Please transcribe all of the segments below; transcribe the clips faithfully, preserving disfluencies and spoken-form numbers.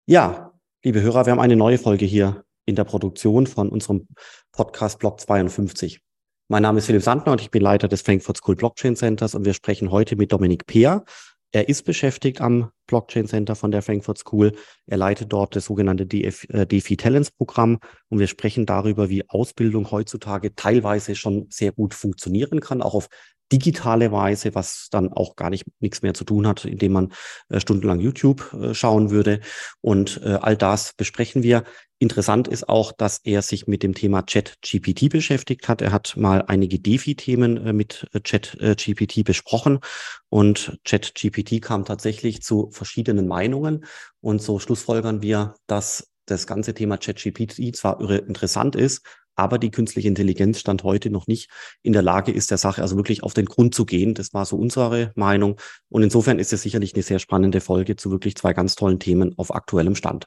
Ja, liebe Hörer, wir haben eine neue Folge hier in der Produktion von unserem Podcast Block zweiundfünfzig. Mein Name ist Philipp Sandner und ich bin Leiter des Frankfurt School Blockchain Centers und wir sprechen heute mit Dominik Peer. Er ist beschäftigt am Blockchain Center von der Frankfurt School. Er leitet dort das sogenannte D F, äh, DeFi Talents Programm und wir sprechen darüber, wie Ausbildung heutzutage teilweise schon sehr gut funktionieren kann, auch auf digitale Weise, was dann auch gar nicht nichts mehr zu tun hat, indem man äh, stundenlang YouTube äh, schauen würde. Und äh, all das besprechen wir. Interessant ist auch, dass er sich mit dem Thema ChatGPT beschäftigt hat. Er hat mal einige DeFi-Themen äh, mit äh, ChatGPT besprochen und ChatGPT kam tatsächlich zu verschiedenen Meinungen. Und so schlussfolgern wir, dass das ganze Thema ChatGPT zwar irre interessant ist, aber die künstliche Intelligenz stand heute noch nicht in der Lage ist, der Sache also wirklich auf den Grund zu gehen. Das war so unsere Meinung. Und insofern ist es sicherlich eine sehr spannende Folge zu wirklich zwei ganz tollen Themen auf aktuellem Stand.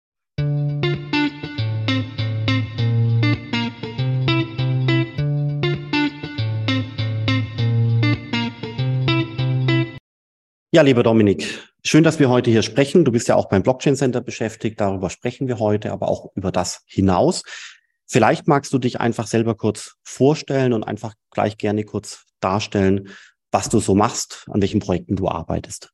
Ja, lieber Dominik, schön, dass wir heute hier sprechen. Du bist ja auch beim Blockchain Center beschäftigt. Darüber sprechen wir heute, aber auch über das hinaus. Vielleicht magst du dich einfach selber kurz vorstellen und einfach gleich gerne kurz darstellen, was du so machst, an welchen Projekten du arbeitest.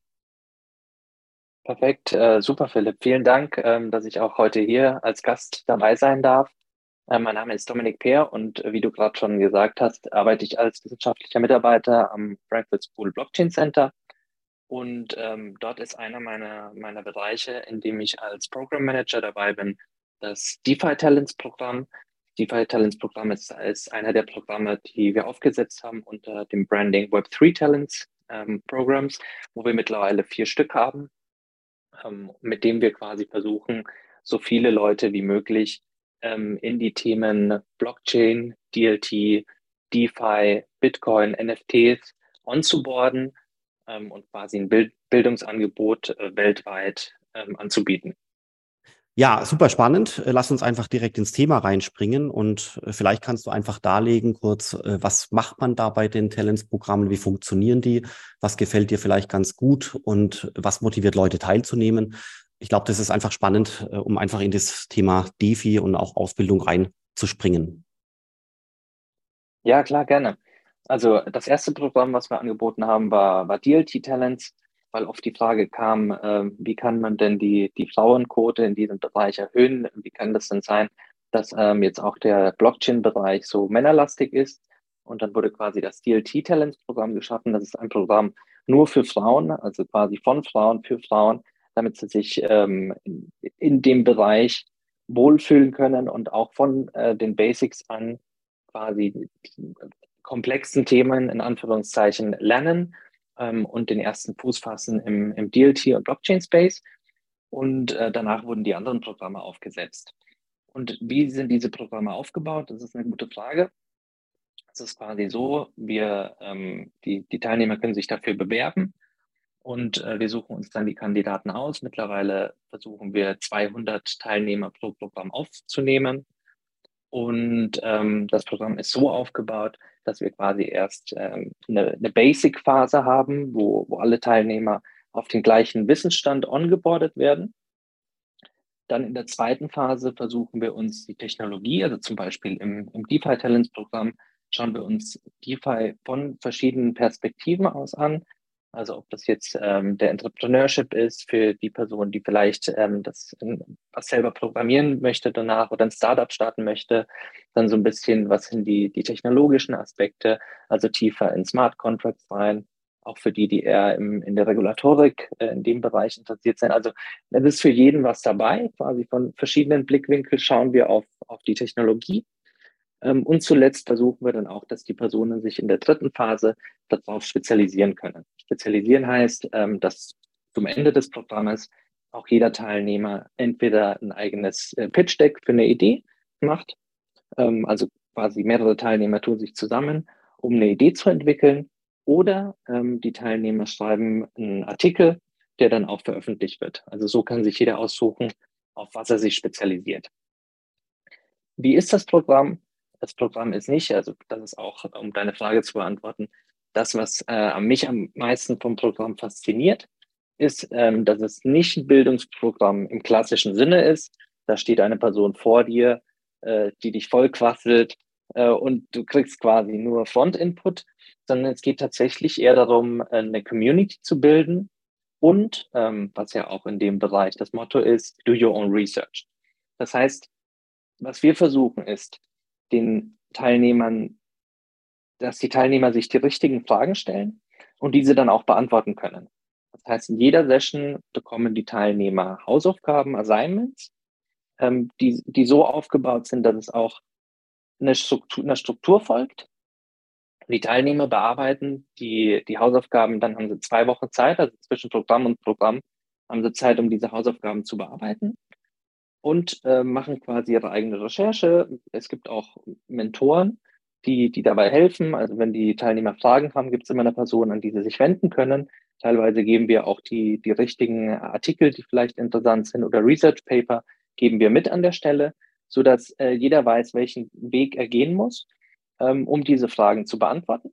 Perfekt, äh, super Philipp. Vielen Dank, ähm, dass ich auch heute hier als Gast dabei sein darf. Äh, mein Name ist Dominik Peer und äh, wie du gerade schon gesagt hast, arbeite ich als wissenschaftlicher Mitarbeiter am Frankfurt School Blockchain Center. Und ähm, dort ist einer meiner, meiner Bereiche, in dem ich als Program Manager dabei bin, das DeFi Talents Programm. DeFi Talents Programm ist, ist einer der Programme, die wir aufgesetzt haben unter dem Branding Web drei Talents ähm, Programs, wo wir mittlerweile vier Stück haben, ähm, mit dem wir quasi versuchen, so viele Leute wie möglich ähm, in die Themen Blockchain, D L T, DeFi, Bitcoin, N F Ts onzuboarden ähm, und quasi ein Bild Bildungsangebot äh, weltweit ähm, anzubieten. Ja, super spannend. Äh, Lass uns einfach direkt ins Thema reinspringen und äh, vielleicht kannst du einfach darlegen kurz, äh, was macht man da bei den Talents-Programmen, wie funktionieren die, was gefällt dir vielleicht ganz gut und was motiviert Leute teilzunehmen. Ich glaube, das ist einfach spannend, äh, um einfach in das Thema DeFi und auch Ausbildung reinzuspringen. Ja, klar, gerne. Also das erste Programm, was wir angeboten haben, war, war D L T Talents, weil oft die Frage kam, äh, wie kann man denn die, die Frauenquote in diesem Bereich erhöhen? Wie kann das denn sein, dass ähm, jetzt auch der Blockchain-Bereich so männerlastig ist? Und dann wurde quasi das D L T Talents Programm geschaffen. Das ist ein Programm nur für Frauen, also quasi von Frauen für Frauen, damit sie sich ähm, in, in dem Bereich wohlfühlen können und auch von äh, den Basics an quasi komplexen Themen in Anführungszeichen lernen ähm, und den ersten Fuß fassen im, im D L T und Blockchain Space. Und äh, danach wurden die anderen Programme aufgesetzt. Und wie sind diese Programme aufgebaut? Das ist eine gute Frage. Es ist quasi so, wir, ähm, die, die Teilnehmer können sich dafür bewerben und äh, wir suchen uns dann die Kandidaten aus. Mittlerweile versuchen wir zweihundert Teilnehmer pro Programm aufzunehmen. Und ähm, das Programm ist so aufgebaut, dass wir quasi erst ähm, eine, eine Basic-Phase haben, wo, wo alle Teilnehmer auf den gleichen Wissensstand ongeboardet werden. Dann in der zweiten Phase versuchen wir uns die Technologie, also zum Beispiel im, im DeFi Talents Programm, schauen wir uns DeFi von verschiedenen Perspektiven aus an. Also ob das jetzt ähm, der Entrepreneurship ist für die Person, die vielleicht ähm, das was selber programmieren möchte danach oder ein Startup starten möchte, dann so ein bisschen was sind die, die technologischen Aspekte, also tiefer in Smart Contracts rein, auch für die, die eher im, in der Regulatorik äh, in dem Bereich interessiert sind. Also es ist für jeden was dabei, quasi von verschiedenen Blickwinkeln schauen wir auf, auf die Technologie. Ähm, und zuletzt versuchen wir dann auch, dass die Personen sich in der dritten Phase darauf spezialisieren können. Spezialisieren heißt, ähm, dass zum Ende des Programmes auch jeder Teilnehmer entweder ein eigenes äh, Pitch-Deck für eine Idee macht, ähm, also quasi mehrere Teilnehmer tun sich zusammen, um eine Idee zu entwickeln, oder ähm, die Teilnehmer schreiben einen Artikel, der dann auch veröffentlicht wird. Also so kann sich jeder aussuchen, auf was er sich spezialisiert. Wie ist das Programm? Das Programm ist nicht, also das ist auch, um deine Frage zu beantworten, das, was äh, mich am meisten vom Programm fasziniert. ist, ähm, dass es nicht ein Bildungsprogramm im klassischen Sinne ist. Da steht eine Person vor dir, äh, die dich vollquasselt äh, und du kriegst quasi nur Front-Input, sondern es geht tatsächlich eher darum, eine Community zu bilden und, ähm, was ja auch in dem Bereich das Motto ist, do your own research. Das heißt, was wir versuchen ist, den Teilnehmern, dass die Teilnehmer sich die richtigen Fragen stellen und diese dann auch beantworten können. Das heißt, in jeder Session bekommen die Teilnehmer Hausaufgaben, Assignments, ähm, die, die so aufgebaut sind, dass es auch eine Struktur, einer Struktur folgt. Die Teilnehmer bearbeiten die, die Hausaufgaben, dann haben sie zwei Wochen Zeit, also zwischen Programm und Programm haben sie Zeit, um diese Hausaufgaben zu bearbeiten und äh, machen quasi ihre eigene Recherche. Es gibt auch Mentoren, die, die dabei helfen. Also wenn die Teilnehmer Fragen haben, gibt es immer eine Person, an die sie sich wenden können. Teilweise geben wir auch die, die richtigen Artikel, die vielleicht interessant sind oder Research Paper, geben wir mit an der Stelle, sodass äh, jeder weiß, welchen Weg er gehen muss, ähm, um diese Fragen zu beantworten.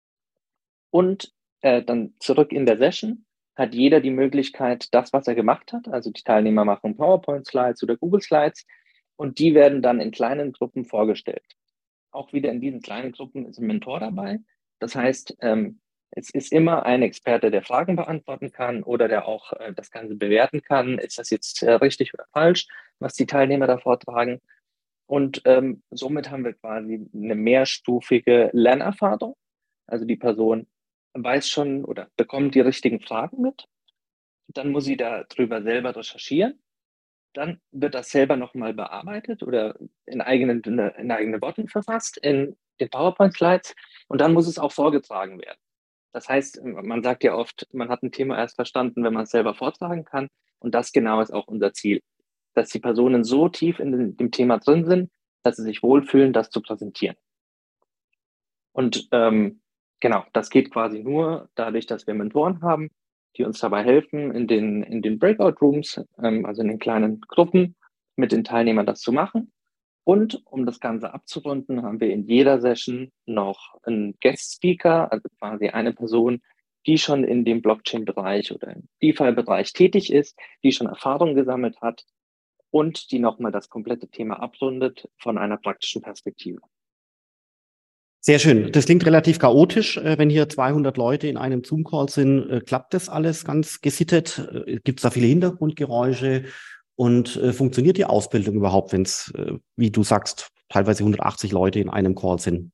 Und äh, dann zurück in der Session hat jeder die Möglichkeit, das, was er gemacht hat, also die Teilnehmer machen PowerPoint-Slides oder Google-Slides und die werden dann in kleinen Gruppen vorgestellt. Auch wieder in diesen kleinen Gruppen ist ein Mentor dabei. Das heißt, ähm, es ist immer ein Experte, der Fragen beantworten kann oder der auch äh, das Ganze bewerten kann. Ist das jetzt äh, richtig oder falsch, was die Teilnehmer da vortragen? Und ähm, somit haben wir quasi eine mehrstufige Lernerfahrung. Also die Person weiß schon oder bekommt die richtigen Fragen mit. Dann muss sie darüber selber recherchieren. Dann wird das selber nochmal bearbeitet oder in eigenen, in eigenen Worten verfasst in den PowerPoint-Slides. Und dann muss es auch vorgetragen werden. Das heißt, man sagt ja oft, man hat ein Thema erst verstanden, wenn man es selber vortragen kann. Und das genau ist auch unser Ziel, dass die Personen so tief in dem Thema drin sind, dass sie sich wohlfühlen, das zu präsentieren. Und ähm, genau, das geht quasi nur dadurch, dass wir Mentoren haben, die uns dabei helfen, in den, in den Breakout-Rooms, ähm, also in den kleinen Gruppen, mit den Teilnehmern das zu machen. Und um das Ganze abzurunden, haben wir in jeder Session noch einen Guest-Speaker, also quasi eine Person, die schon in dem Blockchain-Bereich oder im DeFi-Bereich tätig ist, die schon Erfahrung gesammelt hat und die nochmal das komplette Thema abrundet von einer praktischen Perspektive. Sehr schön. Das klingt relativ chaotisch, äh, wenn hier zweihundert Leute in einem Zoom-Call sind. Äh, klappt das alles ganz gesittet? Äh, Gibt es da viele Hintergrundgeräusche? Und äh, funktioniert die Ausbildung überhaupt, wenn es, äh, wie du sagst, teilweise hundertachtzig Leute in einem Call sind?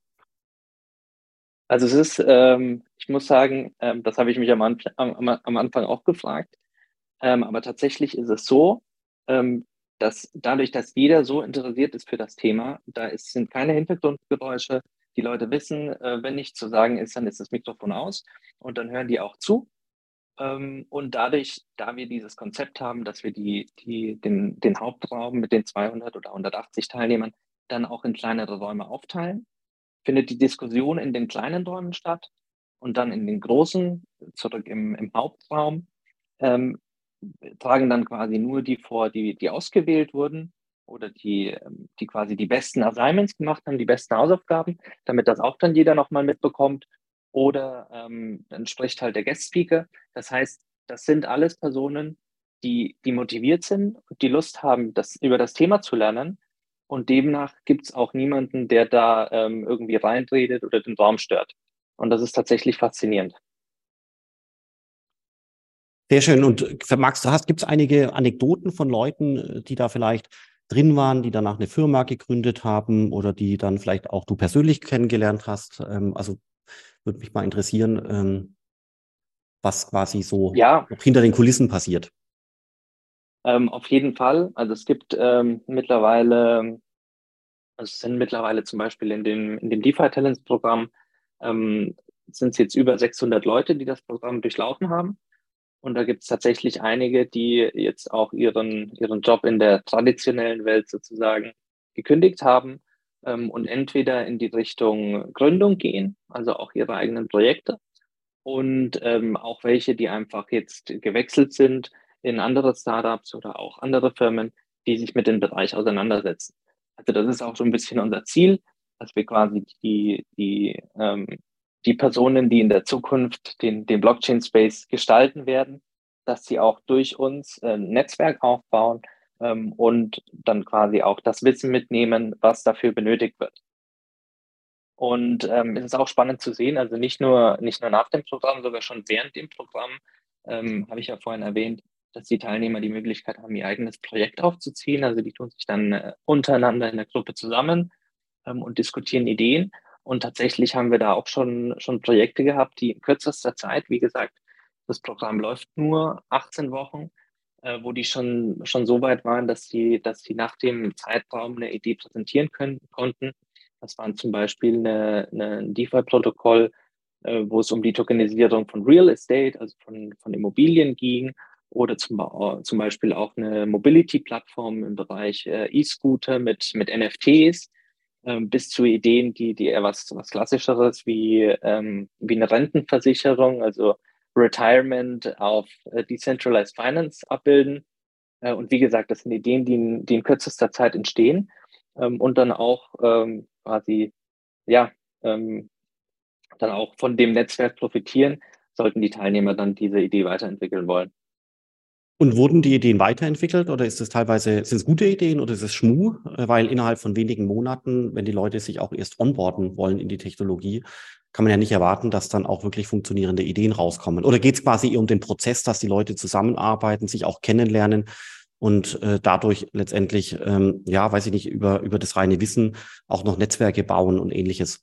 Also es ist, ähm, ich muss sagen, ähm, das habe ich mich am, Anf am, am Anfang auch gefragt. Ähm, aber tatsächlich ist es so, ähm, dass dadurch, dass jeder so interessiert ist für das Thema, da ist, sind keine Hintergrundgeräusche. Die Leute wissen, äh, wenn nichts zu sagen ist, dann ist das Mikrofon aus und dann hören die auch zu. Ähm, und dadurch, da wir dieses Konzept haben, dass wir die, die, den, den Hauptraum mit den zweihundert oder hundertachtzig Teilnehmern dann auch in kleinere Räume aufteilen, findet die Diskussion in den kleinen Räumen statt und dann in den großen, zurück im, im Hauptraum, ähm, tragen dann quasi nur die vor, die, die ausgewählt wurden oder die, ähm, die quasi die besten Assignments gemacht haben, die besten Hausaufgaben, damit das auch dann jeder nochmal mitbekommt. Oder ähm, dann spricht halt der Guest Speaker. Das heißt, das sind alles Personen, die, die motiviert sind und die Lust haben, das, über das Thema zu lernen. Und demnach gibt es auch niemanden, der da ähm, irgendwie reinredet oder den Raum stört. Und das ist tatsächlich faszinierend. Sehr schön. Und magst du, hast, gibt es einige Anekdoten von Leuten, äh, die da vielleicht drin waren, die danach eine Firma gegründet haben oder die dann vielleicht auch du persönlich kennengelernt hast? Ähm, also würde mich mal interessieren, ähm, was quasi so Ja, noch hinter den Kulissen passiert. ähm, auf jeden Fall. Also es gibt ähm, mittlerweile, also es sind mittlerweile zum Beispiel in dem, in dem DeFi Talents Programm, ähm, sind es jetzt über sechshundert Leute, die das Programm durchlaufen haben. Und da gibt es tatsächlich einige, die jetzt auch ihren, ihren Job in der traditionellen Welt sozusagen gekündigt haben ähm, und entweder in die Richtung Gründung gehen, also auch ihre eigenen Projekte, und ähm, auch welche, die einfach jetzt gewechselt sind in andere Startups oder auch andere Firmen, die sich mit dem Bereich auseinandersetzen. Also das ist auch so ein bisschen unser Ziel, dass wir quasi die, die, ähm, die Personen, die in der Zukunft den, den Blockchain-Space gestalten werden, dass sie auch durch uns äh, ein Netzwerk aufbauen ähm, und dann quasi auch das Wissen mitnehmen, was dafür benötigt wird. Und ähm, es ist auch spannend zu sehen, also nicht nur, nicht nur nach dem Programm, sogar schon während dem Programm, ähm, habe ich ja vorhin erwähnt, dass die Teilnehmer die Möglichkeit haben, ihr eigenes Projekt aufzuziehen. Also die tun sich dann äh, untereinander in der Gruppe zusammen ähm, und diskutieren Ideen. Und tatsächlich haben wir da auch schon, schon Projekte gehabt, die in kürzester Zeit, wie gesagt, das Programm läuft nur achtzehn Wochen, äh, wo die schon, schon so weit waren, dass sie, dass sie nach dem Zeitraum eine Idee präsentieren können, konnten. Das waren zum Beispiel eine, eine, ein DeFi-Protokoll, äh, wo es um die Tokenisierung von Real Estate, also von, von Immobilien ging, oder zum, zum Beispiel auch eine Mobility-Plattform im Bereich äh, E-Scooter mit, mit N F Ts, ähm, bis zu Ideen, die, die eher was, was Klassischeres wie, ähm, wie eine Rentenversicherung, also Retirement auf äh, Decentralized Finance abbilden. Äh, und wie gesagt, das sind Ideen, die in, die in kürzester Zeit entstehen ähm, und dann auch ähm, quasi, ja, ähm, dann auch von dem Netzwerk profitieren, sollten die Teilnehmer dann diese Idee weiterentwickeln wollen. Und wurden die Ideen weiterentwickelt oder ist es teilweise, sind es gute Ideen oder ist es Schmuh? Äh, Weil innerhalb von wenigen Monaten, wenn die Leute sich auch erst onboarden wollen in die Technologie, kann man ja nicht erwarten, dass dann auch wirklich funktionierende Ideen rauskommen. Oder geht es quasi eher um den Prozess, dass die Leute zusammenarbeiten, sich auch kennenlernen und äh, dadurch letztendlich, ähm, ja, weiß ich nicht, über, über das reine Wissen auch noch Netzwerke bauen und ähnliches?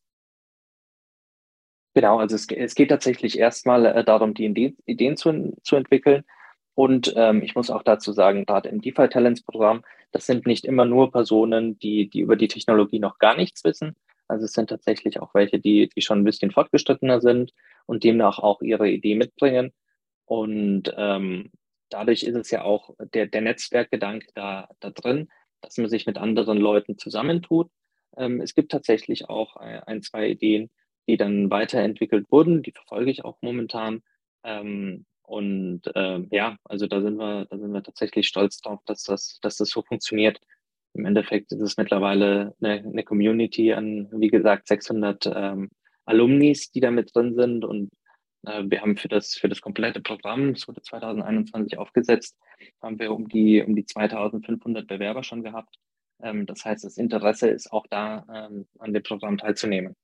Genau, also es, es geht tatsächlich erstmal äh, darum, die Ideen, Ideen zu, zu entwickeln. Und ähm, ich muss auch dazu sagen, gerade im DeFi Talents Programm, das sind nicht immer nur Personen, die, die über die Technologie noch gar nichts wissen. Also es sind tatsächlich auch welche, die, die schon ein bisschen fortgeschrittener sind und demnach auch ihre Idee mitbringen. Und ähm, dadurch ist es ja auch der, der Netzwerkgedanke da, da drin, dass man sich mit anderen Leuten zusammentut. Ähm, es gibt tatsächlich auch ein, ein, zwei Ideen, die dann weiterentwickelt wurden. Die verfolge ich auch momentan. Ähm, und ähm, ja, also da sind wir, da sind wir tatsächlich stolz drauf, dass das, dass das so funktioniert. Im Endeffekt ist es mittlerweile eine, eine Community an, wie gesagt, sechshundert ähm, Alumnis, die da mit drin sind. Und äh, wir haben für das, für das komplette Programm, das wurde zwanzig einundzwanzig aufgesetzt, haben wir um die, um die zweitausendfünfhundert Bewerber schon gehabt. Ähm, das heißt, das Interesse ist auch da, ähm, an dem Programm teilzunehmen.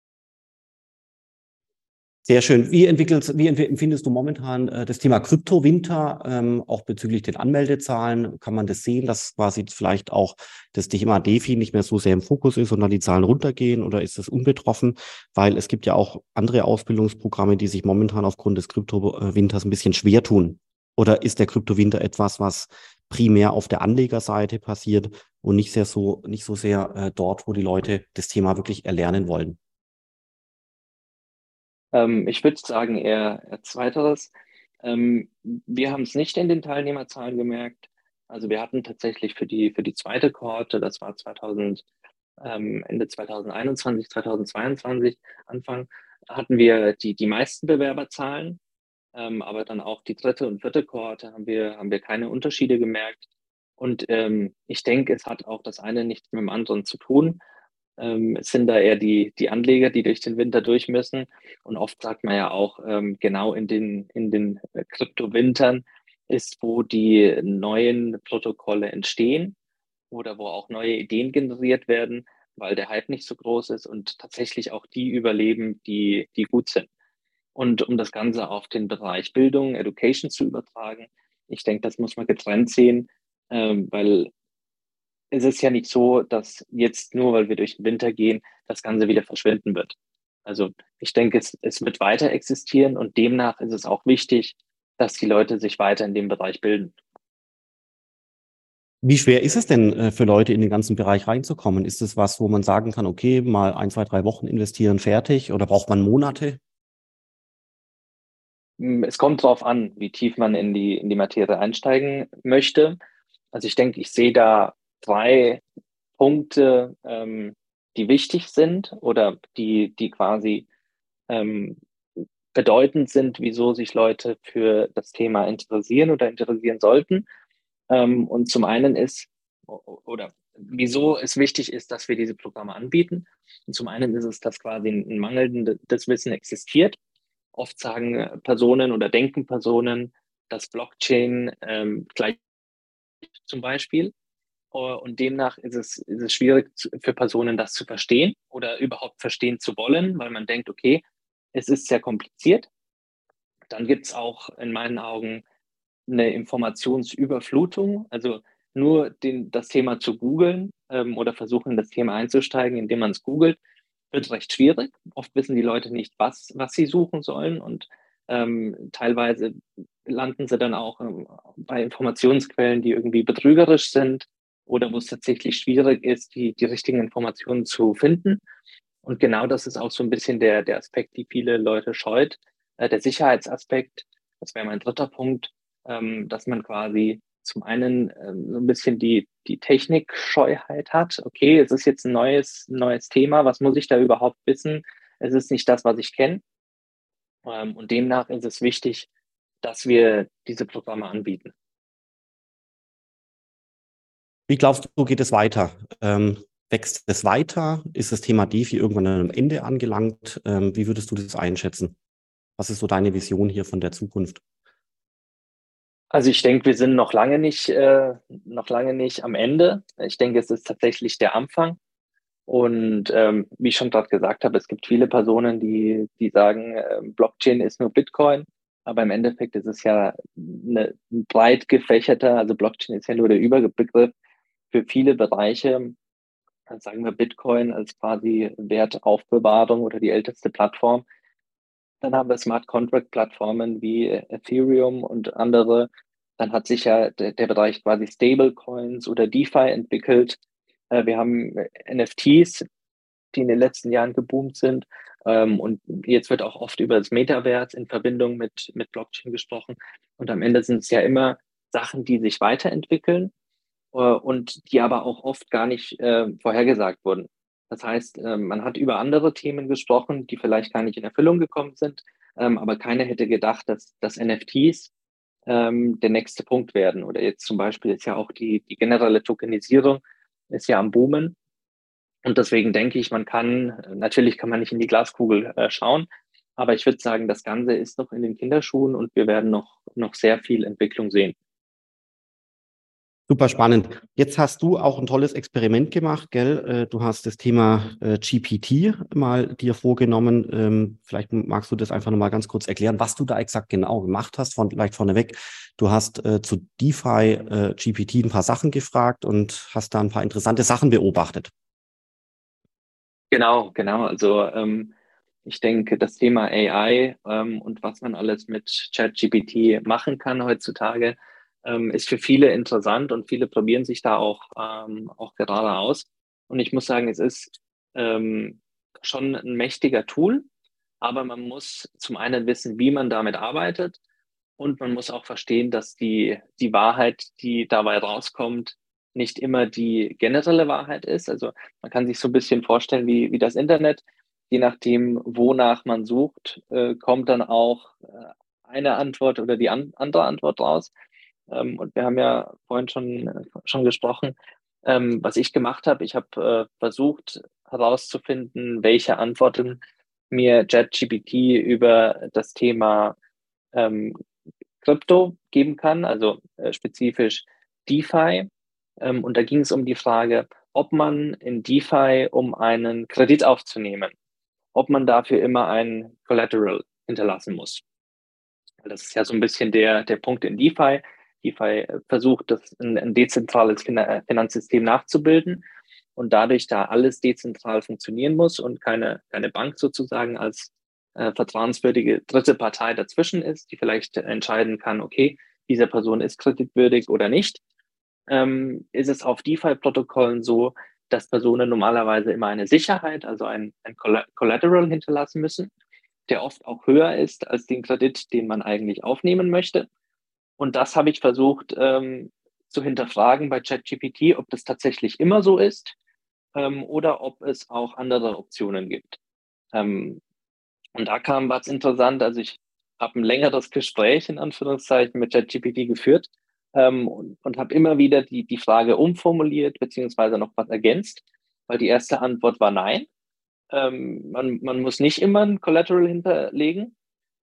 Sehr schön. Wie entwickelst, wie empfindest du momentan äh, das Thema Kryptowinter, ähm, auch bezüglich den Anmeldezahlen? Kann man das sehen, dass quasi vielleicht auch das Thema DeFi nicht mehr so sehr im Fokus ist, sondern die Zahlen runtergehen oder ist das unbetroffen? Weil es gibt ja auch andere Ausbildungsprogramme, die sich momentan aufgrund des Kryptowinters ein bisschen schwer tun. Oder ist der Kryptowinter etwas, was primär auf der Anlegerseite passiert und nicht sehr so, nicht so sehr äh, dort, wo die Leute das Thema wirklich erlernen wollen? Ähm, ich würde sagen eher, eher zweiteres. Ähm, wir haben es nicht in den Teilnehmerzahlen gemerkt. Also wir hatten tatsächlich für die, für die zweite Kohorte, das war zweitausend, ähm, Ende zwanzig einundzwanzig, zwanzig zweiundzwanzig, Anfang, hatten wir die, die meisten Bewerberzahlen. Ähm, aber dann auch die dritte und vierte Kohorte haben wir, haben wir keine Unterschiede gemerkt. Und ähm, ich denke, es hat auch das eine nichts mit dem anderen zu tun. Ähm, es sind da eher die, die Anleger, die durch den Winter durch müssen. Und oft sagt man ja auch, ähm, genau in den, in den äh, Kryptowintern ist, wo die neuen Protokolle entstehen oder wo auch neue Ideen generiert werden, weil der Hype nicht so groß ist und tatsächlich auch die überleben, die, die gut sind. Und um das Ganze auf den Bereich Bildung, Education zu übertragen, ich denke, das muss man getrennt sehen, ähm, weil es ist ja nicht so, dass jetzt nur, weil wir durch den Winter gehen, das Ganze wieder verschwinden wird. Also ich denke, es, es wird weiter existieren und demnach ist es auch wichtig, dass die Leute sich weiter in dem Bereich bilden. Wie schwer ist es denn äh, für Leute in den ganzen Bereich reinzukommen? Ist es was, wo man sagen kann, okay, mal ein, zwei, drei Wochen investieren, fertig? Oder braucht man Monate? Hm, Es kommt darauf an, wie tief man in die, in die Materie einsteigen möchte. Also ich denke, ich sehe da drei Punkte, ähm, die wichtig sind oder die, die quasi ähm, bedeutend sind, wieso sich Leute für das Thema interessieren oder interessieren sollten. Ähm, und zum einen ist, oder wieso es wichtig ist, dass wir diese Programme anbieten. Und zum einen ist es, dass quasi ein mangelndes Wissen existiert. Oft sagen Personen oder denken Personen, dass Blockchain ähm, gleich zum Beispiel. Und demnach ist es, ist es schwierig für Personen, das zu verstehen oder überhaupt verstehen zu wollen, weil man denkt, okay, es ist sehr kompliziert. Dann gibt es auch in meinen Augen eine Informationsüberflutung. Also nur den, das Thema zu googeln ähm, oder versuchen, in das Thema einzusteigen, indem man es googelt, wird recht schwierig. Oft wissen die Leute nicht, was, was sie suchen sollen und ähm, teilweise landen sie dann auch ähm, bei Informationsquellen, die irgendwie betrügerisch sind oder wo es tatsächlich schwierig ist, die, die richtigen Informationen zu finden. Und genau das ist auch so ein bisschen der, der Aspekt, die viele Leute scheut. Äh, der Sicherheitsaspekt, das wäre mein dritter Punkt, ähm, dass man quasi zum einen ähm, so ein bisschen die, die Technikscheuheit hat. Okay, es ist jetzt ein neues, neues Thema, was muss ich da überhaupt wissen? Es ist nicht das, was ich kenne. Ähm, und demnach ist es wichtig, dass wir diese Programme anbieten. Wie glaubst du, geht es weiter? Ähm, wächst es weiter? Ist das Thema DeFi irgendwann am Ende angelangt? Ähm, wie würdest du das einschätzen? Was ist so deine Vision hier von der Zukunft? Also ich denke, wir sind noch lange nicht, äh, noch lange nicht am Ende. Ich denke, es ist tatsächlich der Anfang. Und ähm, wie ich schon gerade gesagt habe, es gibt viele Personen, die, die sagen, äh, Blockchain ist nur Bitcoin. Aber im Endeffekt ist es ja eine, ein breit gefächerter, also Blockchain ist ja nur der Überbegriff für viele Bereiche. Also sagen wir Bitcoin als quasi Wertaufbewahrung oder die älteste Plattform. Dann haben wir Smart Contract Plattformen wie Ethereum und andere. Dann hat sich ja der, der Bereich quasi Stablecoins oder DeFi entwickelt. Äh, wir haben N F Ts, die in den letzten Jahren geboomt sind. Ähm, und jetzt wird auch oft über das Metaverse in Verbindung mit, mit Blockchain gesprochen. Und am Ende sind es ja immer Sachen, die sich weiterentwickeln äh, und die aber auch oft gar nicht äh, vorhergesagt wurden. Das heißt, äh, man hat über andere Themen gesprochen, die vielleicht gar nicht in Erfüllung gekommen sind, ähm, aber keiner hätte gedacht, dass, dass N F Ts ähm, der nächste Punkt werden. Oder jetzt zum Beispiel ist ja auch die, die generelle Tokenisierung ist ja am Boomen. Und deswegen denke ich, man kann, natürlich kann man nicht in die Glaskugel äh, schauen, aber ich würde sagen, das Ganze ist noch in den Kinderschuhen und wir werden noch, noch sehr viel Entwicklung sehen. Super spannend. Jetzt hast du auch ein tolles Experiment gemacht, gell? Äh, Du hast das Thema äh, G P T mal dir vorgenommen. Ähm, Vielleicht magst du das einfach nochmal ganz kurz erklären, was du da exakt genau gemacht hast, von, vielleicht vorneweg. Du hast äh, zu DeFi äh, G P T ein paar Sachen gefragt und hast da ein paar interessante Sachen beobachtet. Genau, genau. Also ähm, ich denke, das Thema A I ähm, und was man alles mit ChatGPT machen kann heutzutage, ähm, ist für viele interessant und viele probieren sich da auch, ähm, auch gerade aus. Und ich muss sagen, es ist ähm, schon ein mächtiger Tool, aber man muss zum einen wissen, wie man damit arbeitet und man muss auch verstehen, dass die, die Wahrheit, die dabei rauskommt, nicht immer die generelle Wahrheit ist. Also man kann sich so ein bisschen vorstellen wie, wie das Internet. Je nachdem, wonach man sucht, äh, kommt dann auch äh, eine Antwort oder die an, andere Antwort raus. Ähm, und wir haben ja vorhin schon, äh, schon gesprochen, ähm, was ich gemacht habe. Ich habe äh, versucht herauszufinden, welche Antworten mir ChatGPT über das Thema ähm, Krypto geben kann, also äh, spezifisch DeFi. Ähm, und da ging es um die Frage, ob man in DeFi, um einen Kredit aufzunehmen, ob man dafür immer ein Collateral hinterlassen muss. Das ist ja so ein bisschen der, der Punkt in DeFi. DeFi versucht, das ein, ein dezentrales Finanzsystem nachzubilden und dadurch, da alles dezentral funktionieren muss und keine, keine Bank sozusagen als äh, vertrauenswürdige dritte Partei dazwischen ist, die vielleicht entscheiden kann, okay, diese Person ist kreditwürdig oder nicht, ähm, ist es auf DeFi-Protokollen so, dass Personen normalerweise immer eine Sicherheit, also ein, ein Collateral hinterlassen müssen, der oft auch höher ist als den Kredit, den man eigentlich aufnehmen möchte. Und das habe ich versucht ähm, zu hinterfragen bei ChatGPT, ob das tatsächlich immer so ist ähm, oder ob es auch andere Optionen gibt. Ähm, und da kam was interessant. Also ich habe ein längeres Gespräch in Anführungszeichen mit ChatGPT geführt ähm, und, und habe immer wieder die, die Frage umformuliert beziehungsweise noch was ergänzt, weil die erste Antwort war nein. Ähm, man, man muss nicht immer ein Collateral hinterlegen.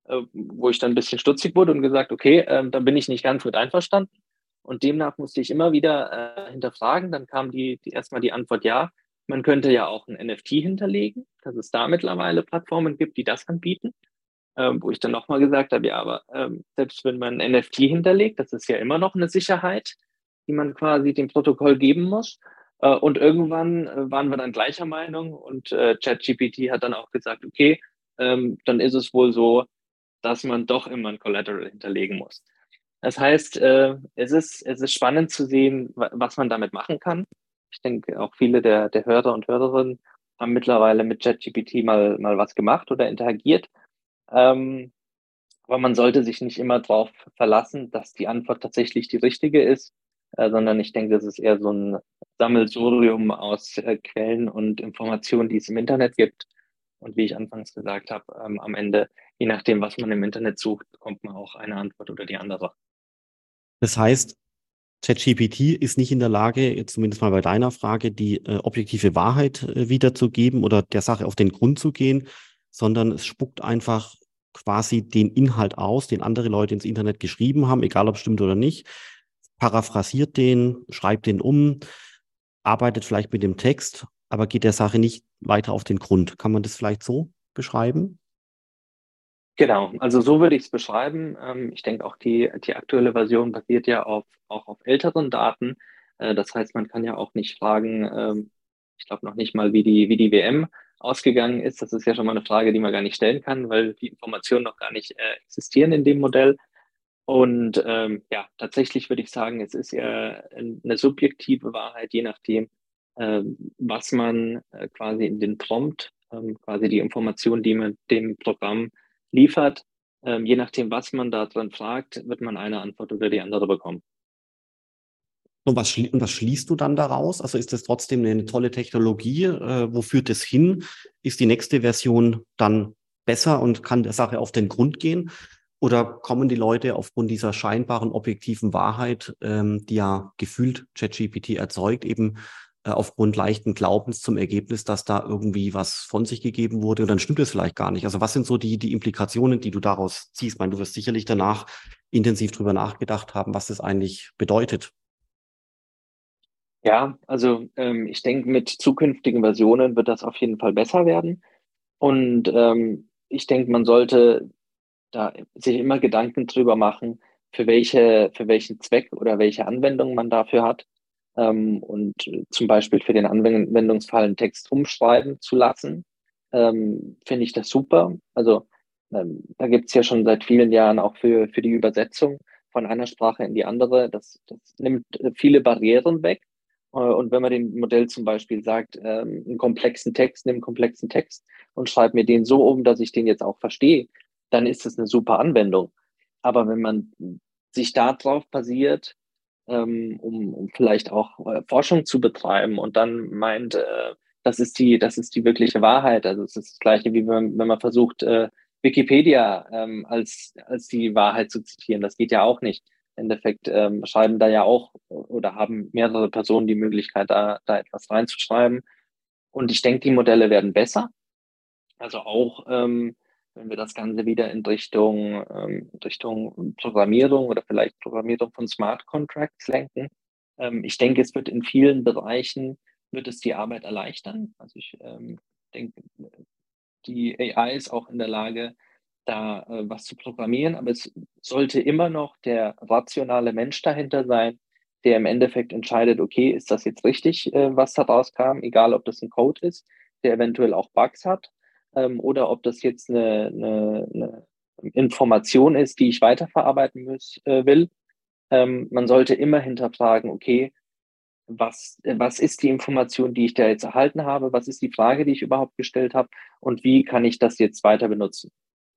äh, wo ich dann ein bisschen stutzig wurde und gesagt, okay, äh, da bin ich nicht ganz mit einverstanden. Und demnach musste ich immer wieder äh, hinterfragen. Dann kam die, die erstmal die Antwort, ja, man könnte ja auch ein N F T hinterlegen, dass es da mittlerweile Plattformen gibt, die das anbieten. Ähm, wo ich dann nochmal gesagt habe, ja, aber ähm, selbst wenn man ein N F T hinterlegt, das ist ja immer noch eine Sicherheit, die man quasi dem Protokoll geben muss. Äh, und irgendwann äh, waren wir dann gleicher Meinung und äh, ChatGPT hat dann auch gesagt, okay, ähm, dann ist es wohl so, dass man doch immer ein Collateral hinterlegen muss. Das heißt, äh, es ist, es ist spannend zu sehen, wa- was man damit machen kann. Ich denke, auch viele der, der Hörer und Hörerinnen haben mittlerweile mit ChatGPT mal, mal was gemacht oder interagiert. Ähm, aber man sollte sich nicht immer darauf verlassen, dass die Antwort tatsächlich die richtige ist, äh, sondern ich denke, das ist eher so ein Sammelsurium aus äh, Quellen und Informationen, die es im Internet gibt. Und wie ich anfangs gesagt habe, ähm, am Ende, je nachdem, was man im Internet sucht, bekommt man auch eine Antwort oder die andere. Das heißt, ChatGPT ist nicht in der Lage, jetzt zumindest mal bei deiner Frage, die äh, objektive Wahrheit äh, wiederzugeben oder der Sache auf den Grund zu gehen, sondern es spuckt einfach quasi den Inhalt aus, den andere Leute ins Internet geschrieben haben, egal ob es stimmt oder nicht, paraphrasiert den, schreibt den um, arbeitet vielleicht mit dem Text, aber geht der Sache nicht weiter auf den Grund. Kann man das vielleicht so beschreiben? Genau, also so würde ich es beschreiben. Ähm, ich denke auch die, die aktuelle Version basiert ja auf, auch auf älteren Daten. Äh, das heißt, man kann ja auch nicht fragen, ähm, ich glaube noch nicht mal, wie die, wie die W M ausgegangen ist. Das ist ja schon mal eine Frage, die man gar nicht stellen kann, weil die Informationen noch gar nicht äh, existieren in dem Modell. Und ähm, ja, tatsächlich würde ich sagen, es ist ja eine subjektive Wahrheit, je nachdem, ähm, was man äh, quasi in den Prompt, ähm, quasi die Information, die man dem Programm liefert, ähm, je nachdem, was man da dran fragt, wird man eine Antwort oder die andere bekommen. Und was, schli und was schließt du dann daraus? Also ist das trotzdem eine tolle Technologie? Äh, wo führt es hin? Ist die nächste Version dann besser und kann der Sache auf den Grund gehen? Oder kommen die Leute aufgrund dieser scheinbaren objektiven Wahrheit, ähm, die ja gefühlt ChatGPT erzeugt, eben äh, aufgrund leichten Glaubens zum Ergebnis, dass da irgendwie was von sich gegeben wurde und dann stimmt es vielleicht gar nicht. Also was sind so die, die Implikationen, die du daraus ziehst? Ich meine, du wirst sicherlich danach intensiv drüber nachgedacht haben, was das eigentlich bedeutet. Ja, also ähm, ich denke, mit zukünftigen Versionen wird das auf jeden Fall besser werden. Und ähm, ich denke, man sollte da sich immer Gedanken drüber machen, für welche, für welchen Zweck oder welche Anwendung man dafür hat. Ähm, und äh, zum Beispiel für den Anwendungsfall einen Text umschreiben zu lassen, ähm, finde ich das super. Also ähm, da gibt es ja schon seit vielen Jahren auch für, für die Übersetzung von einer Sprache in die andere. Das, das nimmt äh, viele Barrieren weg. Äh, Und wenn man dem Modell zum Beispiel sagt, ähm, einen komplexen Text, nimm einen komplexen Text und schreib mir den so um, dass ich den jetzt auch verstehe, dann ist es eine super Anwendung. Aber wenn man sich darauf basiert, ähm, um, um vielleicht auch äh, Forschung zu betreiben und dann meint, äh, das ist die, das ist die wirkliche Wahrheit. Also es ist das Gleiche, wie wenn, wenn man versucht, äh, Wikipedia ähm, als, als die Wahrheit zu zitieren. Das geht ja auch nicht. Im Endeffekt ähm, schreiben da ja auch oder haben mehrere Personen die Möglichkeit, da, da etwas reinzuschreiben. Und ich denke, die Modelle werden besser. Also auch, ähm, wenn wir das Ganze wieder in Richtung, ähm, Richtung Programmierung oder vielleicht Programmierung von Smart Contracts lenken. Ähm, ich denke, es wird in vielen Bereichen, wird es die Arbeit erleichtern. Also ich ähm, denke, die A I ist auch in der Lage, da äh, was zu programmieren, aber es sollte immer noch der rationale Mensch dahinter sein, der im Endeffekt entscheidet, okay, ist das jetzt richtig, äh, was da rauskam, egal ob das ein Code ist, der eventuell auch Bugs hat, ähm, oder ob das jetzt eine, eine, eine Information ist, die ich weiterverarbeiten muss, äh, will. Ähm, man sollte immer hinterfragen, okay, was, äh, was ist die Information, die ich da jetzt erhalten habe? Was ist die Frage, die ich überhaupt gestellt habe? Und wie kann ich das jetzt weiter benutzen?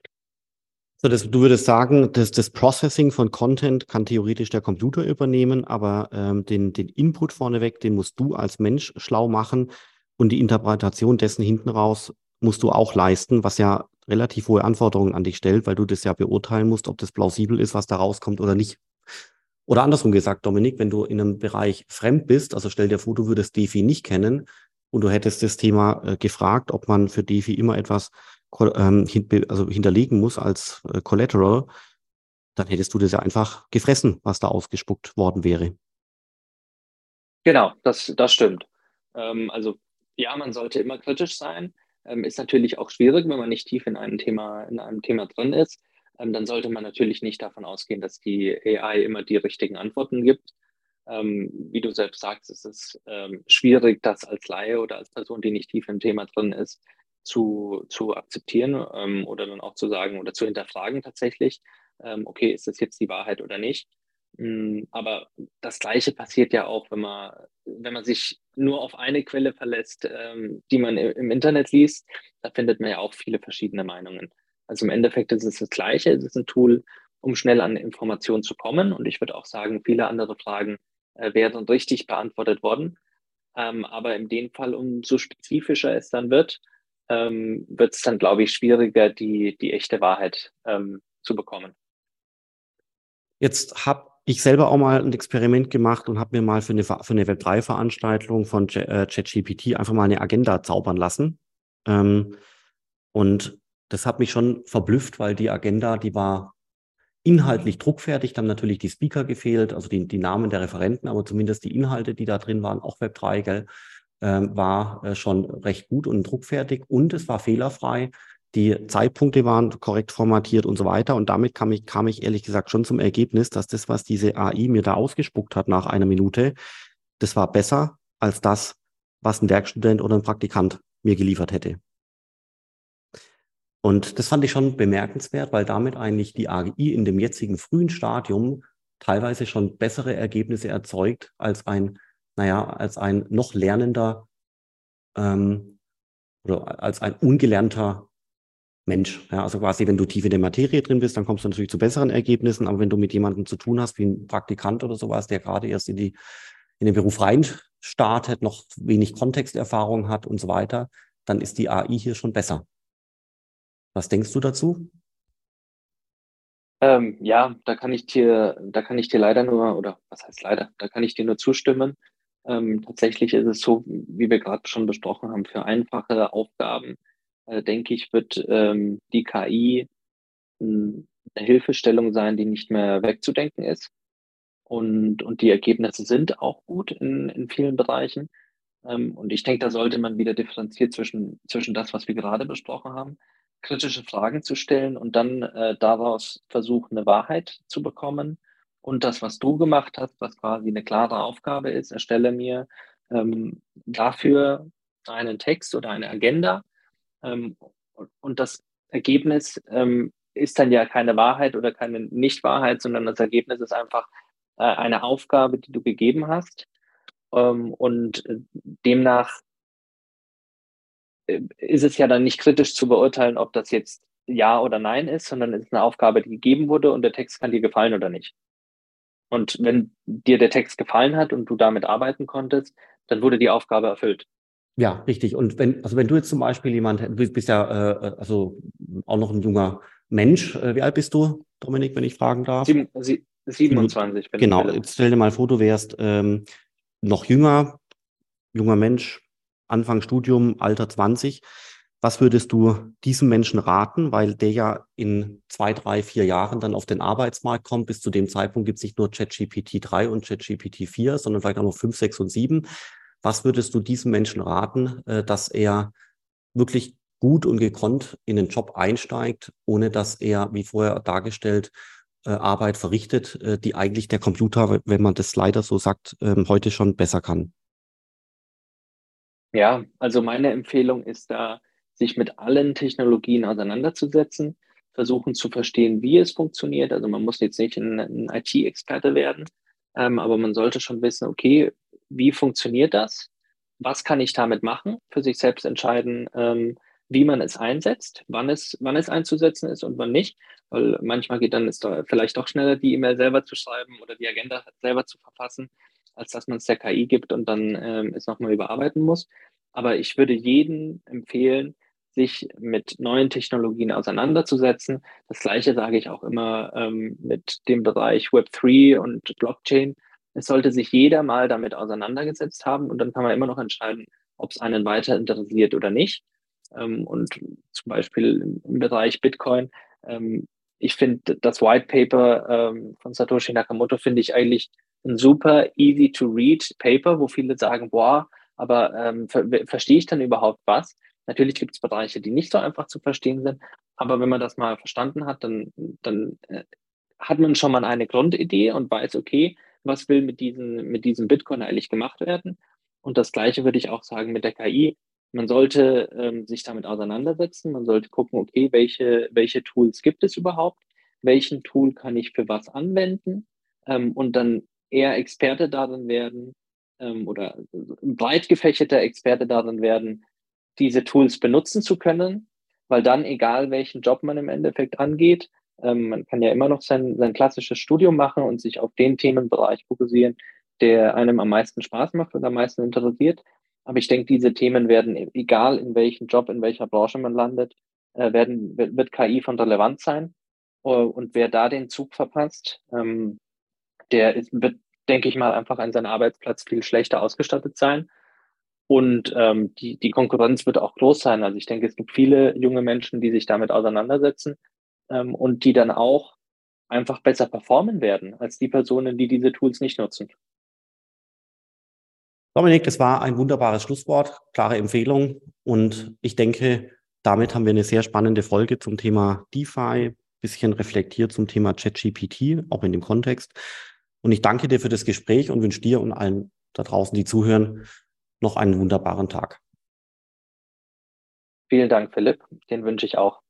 So, das, du würdest sagen, dass das Processing von Content kann theoretisch der Computer übernehmen, aber ähm, den, den Input vorneweg, den musst du als Mensch schlau machen und die Interpretation dessen hinten raus musst du auch leisten, was ja relativ hohe Anforderungen an dich stellt, weil du das ja beurteilen musst, ob das plausibel ist, was da rauskommt oder nicht. Oder andersrum gesagt, Dominik, wenn du in einem Bereich fremd bist, also stell dir vor, du würdest DeFi nicht kennen und du hättest das Thema äh, gefragt, ob man für DeFi immer etwas ähm, hin, also hinterlegen muss als äh, Collateral, dann hättest du das ja einfach gefressen, was da ausgespuckt worden wäre. Genau, das, das stimmt. Ähm, also ja, man sollte immer kritisch sein. Ähm, ist natürlich auch schwierig, wenn man nicht tief in einem Thema, in einem Thema drin ist. Ähm, dann sollte man natürlich nicht davon ausgehen, dass die A I immer die richtigen Antworten gibt. Ähm, wie du selbst sagst, ist es ähm, schwierig, das als Laie oder als Person, die nicht tief im Thema drin ist, zu, zu akzeptieren ähm, oder dann auch zu sagen oder zu hinterfragen tatsächlich, ähm, okay, ist das jetzt die Wahrheit oder nicht? Mm, aber das Gleiche passiert ja auch, wenn man, wenn man sich nur auf eine Quelle verlässt, ähm, die man i- im Internet liest, da findet man ja auch viele verschiedene Meinungen. Also im Endeffekt ist es das Gleiche, es ist ein Tool, um schnell an Informationen zu kommen. Und ich würde auch sagen, viele andere Fragen äh, wären richtig beantwortet worden. Ähm, aber in dem Fall, umso spezifischer es dann wird, ähm, wird es dann, glaube ich, schwieriger, die, die echte Wahrheit ähm, zu bekommen. Jetzt habe ich selber auch mal ein Experiment gemacht und habe mir mal für eine, für eine Web drei Veranstaltung von Ch- äh, ChatGPT einfach mal eine Agenda zaubern lassen. Ähm, und das hat mich schon verblüfft, weil die Agenda, die war inhaltlich druckfertig, da haben natürlich die Speaker gefehlt, also die, die Namen der Referenten, aber zumindest die Inhalte, die da drin waren, auch Web drei, gell, ähm, war äh, schon recht gut und druckfertig und es war fehlerfrei. Die Zeitpunkte waren korrekt formatiert und so weiter. Und damit kam ich, kam ich ehrlich gesagt schon zum Ergebnis, dass das, was diese A I mir da ausgespuckt hat nach einer Minute, das war besser als das, was ein Werkstudent oder ein Praktikant mir geliefert hätte. Und das fand ich schon bemerkenswert, weil damit eigentlich die A I in dem jetzigen frühen Stadium teilweise schon bessere Ergebnisse erzeugt als ein, naja, als ein noch lernender ähm, oder als ein ungelernter Mensch. Ja, also quasi, wenn du tief in der Materie drin bist, dann kommst du natürlich zu besseren Ergebnissen. Aber wenn du mit jemandem zu tun hast, wie ein Praktikant oder sowas, der gerade erst in die, in den Beruf rein startet, noch wenig Kontexterfahrung hat und so weiter, dann ist die A I hier schon besser. Was denkst du dazu? Ähm, ja, da kann ich dir, da kann ich dir leider nur, oder was heißt leider, da kann ich dir nur zustimmen. Ähm, tatsächlich ist es so, wie wir gerade schon besprochen haben, für einfache Aufgaben, äh, denke ich, wird ähm, die K I mh, eine Hilfestellung sein, die nicht mehr wegzudenken ist. Und, und die Ergebnisse sind auch gut in, in vielen Bereichen. Ähm, und ich denke, da sollte man wieder differenziert zwischen, zwischen das, was wir gerade besprochen haben, kritische Fragen zu stellen und dann äh, daraus versuchen, eine Wahrheit zu bekommen. Und das, was du gemacht hast, was quasi eine klare Aufgabe ist, erstelle mir ähm, dafür einen Text oder eine Agenda. Ähm, und, und das Ergebnis ähm, ist dann ja keine Wahrheit oder keine Nichtwahrheit, sondern das Ergebnis ist einfach äh, eine Aufgabe, die du gegeben hast. Ähm, und äh, demnach äh, ist es ja dann nicht kritisch zu beurteilen, ob das jetzt Ja oder Nein ist, sondern es ist eine Aufgabe, die gegeben wurde und der Text kann dir gefallen oder nicht. Und wenn dir der Text gefallen hat und du damit arbeiten konntest, dann wurde die Aufgabe erfüllt. Ja, richtig. Und wenn, also wenn du jetzt zum Beispiel jemand, du bist bist ja äh, also auch noch ein junger Mensch. Äh, wie alt bist du, Dominik, wenn ich fragen darf? Sieben, sie, Sieben- siebenundzwanzig bin ich, Genau, Philipp. jetzt stell dir mal vor, du wärst ähm, noch jünger, junger Mensch, Anfang Studium, Alter zwanzig. Was würdest du diesem Menschen raten? Weil der ja in zwei, drei, vier Jahren dann auf den Arbeitsmarkt kommt. Bis zu dem Zeitpunkt gibt es nicht nur ChatGPT drei und ChatGPT vier, sondern vielleicht auch noch fünf, sechs und sieben. Was würdest du diesem Menschen raten, äh, dass er wirklich gut und gekonnt in den Job einsteigt, ohne dass er, wie vorher dargestellt, äh, Arbeit verrichtet, äh, die eigentlich der Computer, wenn man das leider so sagt, ähm, heute schon besser kann? Ja, also meine Empfehlung ist da, sich mit allen Technologien auseinanderzusetzen, versuchen zu verstehen, wie es funktioniert. Also man muss jetzt nicht ein, ein I T-Experte werden, ähm, aber man sollte schon wissen, okay, wie funktioniert das? Was kann ich damit machen? Für sich selbst entscheiden, ähm, wie man es einsetzt, wann es, wann es einzusetzen ist und wann nicht. Weil manchmal geht dann es doch vielleicht doch schneller, die E-Mail selber zu schreiben oder die Agenda selber zu verfassen, als dass man es der K I gibt und dann ähm, es nochmal überarbeiten muss. Aber ich würde jedem empfehlen, sich mit neuen Technologien auseinanderzusetzen. Das Gleiche sage ich auch immer ähm, mit dem Bereich Web drei und Blockchain. Es sollte sich jeder mal damit auseinandergesetzt haben und dann kann man immer noch entscheiden, ob es einen weiter interessiert oder nicht. Ähm, und zum Beispiel im, im Bereich Bitcoin, ähm, ich finde das White Paper ähm, von Satoshi Nakamoto finde ich eigentlich ein super easy to read Paper, wo viele sagen, boah, aber ähm, ver verstehe ich dann überhaupt was? Natürlich gibt es Bereiche, die nicht so einfach zu verstehen sind, aber wenn man das mal verstanden hat, dann, dann äh, hat man schon mal eine Grundidee und weiß, okay, was will mit diesen, mit diesem Bitcoin eigentlich gemacht werden? Und das Gleiche würde ich auch sagen mit der K I. Man sollte ähm, sich damit auseinandersetzen. Man sollte gucken, okay, welche, welche Tools gibt es überhaupt? Welchen Tool kann ich für was anwenden? Ähm, und dann eher Experte darin werden ähm, oder breit gefächerter Experte darin werden, diese Tools benutzen zu können, weil dann, egal welchen Job man im Endeffekt angeht, ähm, man kann ja immer noch sein, sein klassisches Studium machen und sich auf den Themenbereich fokussieren, der einem am meisten Spaß macht und am meisten interessiert. Aber ich denke, diese Themen werden, egal in welchem Job, in welcher Branche man landet, äh, werden, wird, wird K I von Relevanz sein. Uh, und wer da den Zug verpasst, ähm, der ist, wird, denke ich mal, einfach an seinem Arbeitsplatz viel schlechter ausgestattet sein. Und ähm, die, die Konkurrenz wird auch groß sein. Also ich denke, es gibt viele junge Menschen, die sich damit auseinandersetzen ähm, und die dann auch einfach besser performen werden als die Personen, die diese Tools nicht nutzen. Dominik, das war ein wunderbares Schlusswort, klare Empfehlung. Und ich denke, damit haben wir eine sehr spannende Folge zum Thema DeFi, bisschen reflektiert zum Thema ChatGPT, auch in dem Kontext. Und ich danke dir für das Gespräch und wünsche dir und allen da draußen, die zuhören, noch einen wunderbaren Tag. Vielen Dank, Philipp. Den wünsche ich auch.